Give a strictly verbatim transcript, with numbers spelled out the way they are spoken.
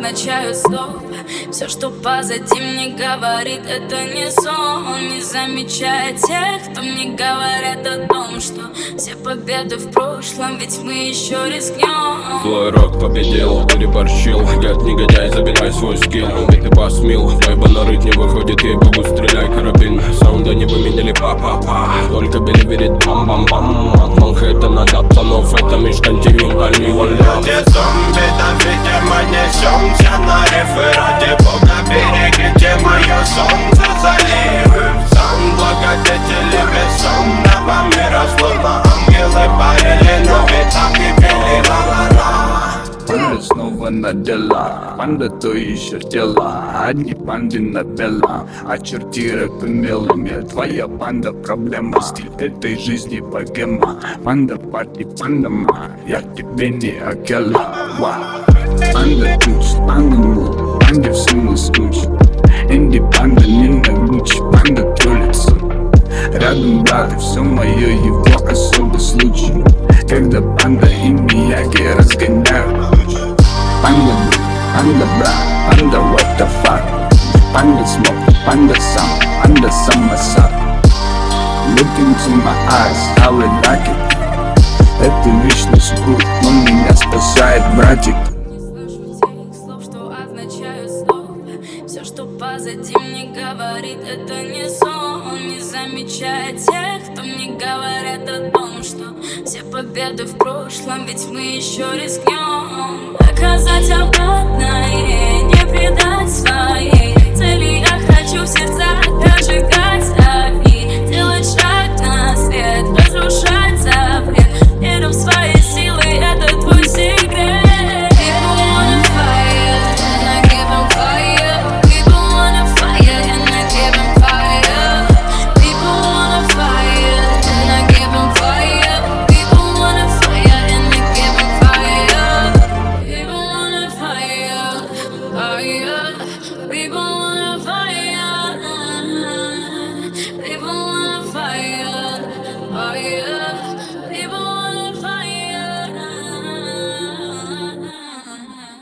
означают стоп. Все, что позади, мне говорит, это не сон. Не замечая тех, кто мне говорят о том, что все победы в прошлом, ведь мы еще рискнем. Злой рок победил, переборщил. Гад, негодяй, забирай свой скилл. Ведь ты посмел, вайба нарыть не выходит, ей-богу, стреляй карабин. Саунда не поменяли, па-па-па. Только бери, верит, бам-бам-бам. От Манхэттена до Планов, это межконтинентальный валяп. Где зомби, да видимо несемся на рифы. Ради бога берегите мое солнце, заливы. Сам благодетели весом неба мира, словно ангелы парили, но ведь так и пели ла-ла-ла. Панда снова на дела, панда то еще дела. Одни панды на бела, а черти рэп мелами. Твоя панда проблема, стиль этой жизни богема. Панда парти, панда ма, я к тебе не акела. Панда ключ, панда мул, панде всему скуч. Энди панда не на гуч, панда троллится. Рядом брат, и все мое его особый случай. Когда панда и мияги разгоняют. Панда, панда, бра, панда, what the fuck. Панда smoke, панда сам, панда самосад. Look into my eyes, how I like it. Это вечный скрут, но меня спасает братик. Не слышу тех слов, что означают стоп. Все, что позади, мне говорит, это не сон. Не замечая тех, кто мне говорят о том, что все победы в прошлом, ведь мы еще рискнем. Доказать обратное, не предать своей